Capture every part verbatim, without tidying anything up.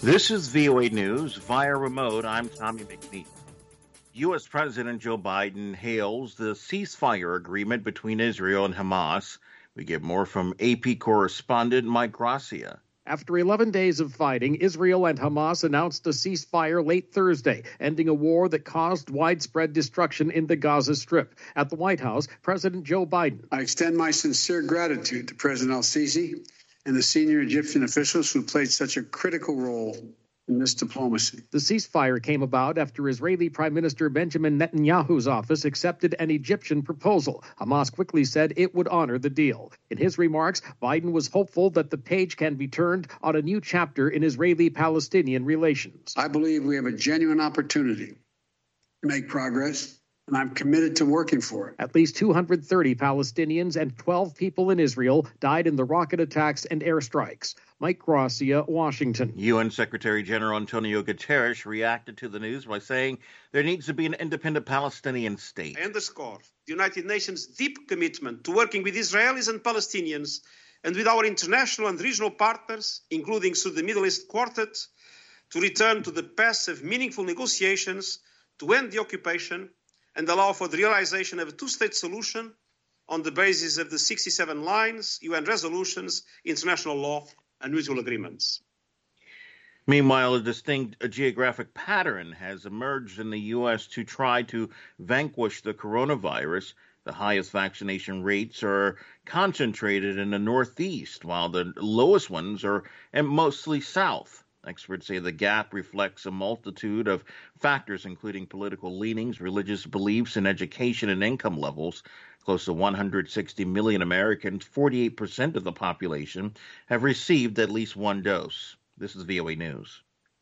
This is V O A News via remote. I'm Tommy McNeil. U S. President Joe Biden hails the ceasefire agreement between Israel and Hamas. We get more from A P correspondent Mike Gracia. After eleven days of fighting, Israel and Hamas announced a ceasefire late Thursday, ending a war that caused widespread destruction in the Gaza Strip. At the White House, President Joe Biden. I extend my sincere gratitude to President al-Sisi and the senior Egyptian officials who played such a critical role in this diplomacy. The ceasefire came about after Israeli Prime Minister Benjamin Netanyahu's office accepted an Egyptian proposal. Hamas quickly said it would honor the deal. In his remarks, Biden was hopeful that the page can be turned on a new chapter in Israeli-Palestinian relations. I believe we have a genuine opportunity to make progress, and I'm committed to working for it. At least two hundred thirty Palestinians and twelve people in Israel died in the rocket attacks and airstrikes. Mike Gracia, Washington. U N Secretary General Antonio Guterres reacted to the news by saying there needs to be an independent Palestinian state. I underscore the United Nations' deep commitment to working with Israelis and Palestinians and with our international and regional partners, including through the Middle East Quartet, to return to the path of meaningful negotiations to end the occupation and allow for the realization of a two-state solution on the basis of the sixty-seven lines, U N resolutions, international law, and mutual agreements. Meanwhile, a distinct geographic pattern has emerged in the U S to try to vanquish the coronavirus. The highest vaccination rates are concentrated in the Northeast, while the lowest ones are mostly south. Experts say the gap reflects a multitude of factors, including political leanings, religious beliefs, and education and income levels. Close to one hundred sixty million Americans, forty-eight percent of the population, have received at least one dose. This is V O A News.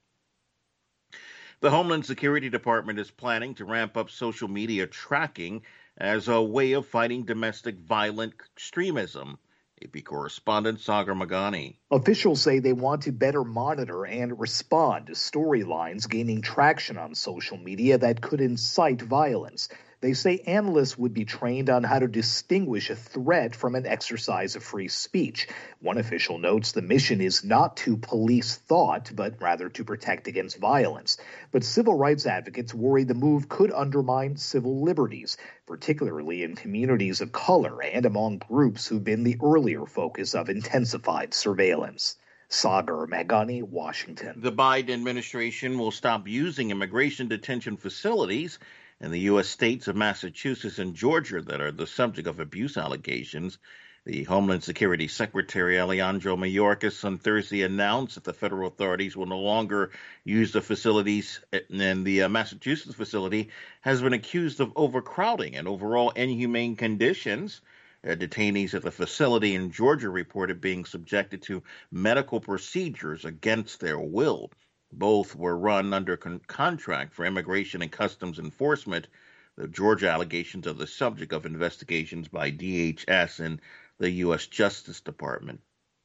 The Homeland Security Department is planning to ramp up social media tracking as a way of fighting domestic violent extremism. A P correspondent Sagar Magani. Officials say they want to better monitor and respond to storylines gaining traction on social media that could incite violence. They say analysts would be trained on how to distinguish a threat from an exercise of free speech. One official notes the mission is not to police thought, but rather to protect against violence. But civil rights advocates worry the move could undermine civil liberties, particularly in communities of color and among groups who've been the earlier focus of intensified surveillance. Sagar Magani, Washington. The Biden administration will stop using immigration detention facilities in the U S states of Massachusetts and Georgia that are the subject of abuse allegations. The Homeland Security Secretary Alejandro Mayorkas on Thursday announced that the federal authorities will no longer use the facilities, and the uh, Massachusetts facility has been accused of overcrowding and overall inhumane conditions. Uh, detainees at the facility in Georgia reported being subjected to medical procedures against their will. Both were run under con- contract for Immigration and Customs Enforcement. The Georgia allegations are the subject of investigations by D H S and the U S Justice Department.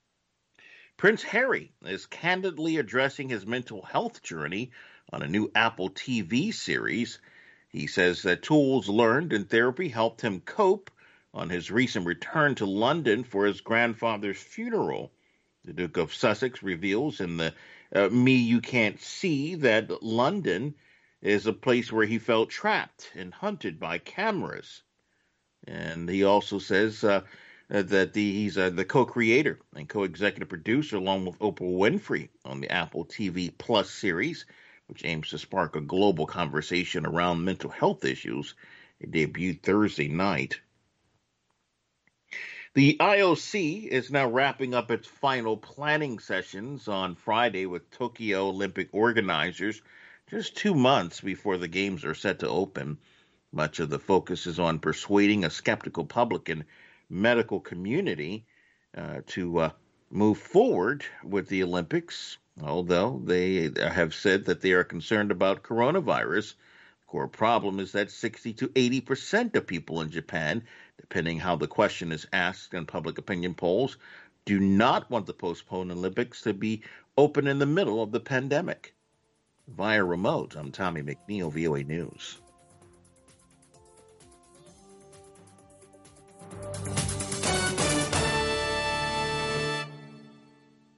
Prince Harry is candidly addressing his mental health journey on a new Apple T V series. He says that tools learned in therapy helped him cope on his recent return to London for his grandfather's funeral. The Duke of Sussex reveals in the uh, Me You Can't See that London is a place where he felt trapped and hunted by cameras. And he also says uh, that the, he's uh, the co-creator and co-executive producer along with Oprah Winfrey on the Apple T V Plus series, which aims to spark a global conversation around mental health issues. It debuted Thursday night. The I O C is now wrapping up its final planning sessions on Friday with Tokyo Olympic organizers just two months before the games are set to open. Much of the focus is on persuading a skeptical public and medical community uh, to uh, move forward with the Olympics, although they have said that they are concerned about coronavirus. The core problem is that sixty to eighty percent of people in Japan, depending how the question is asked in public opinion polls, do not want the postponed Olympics to be open in the middle of the pandemic. Via remote, I'm Tommy McNeil, V O A News.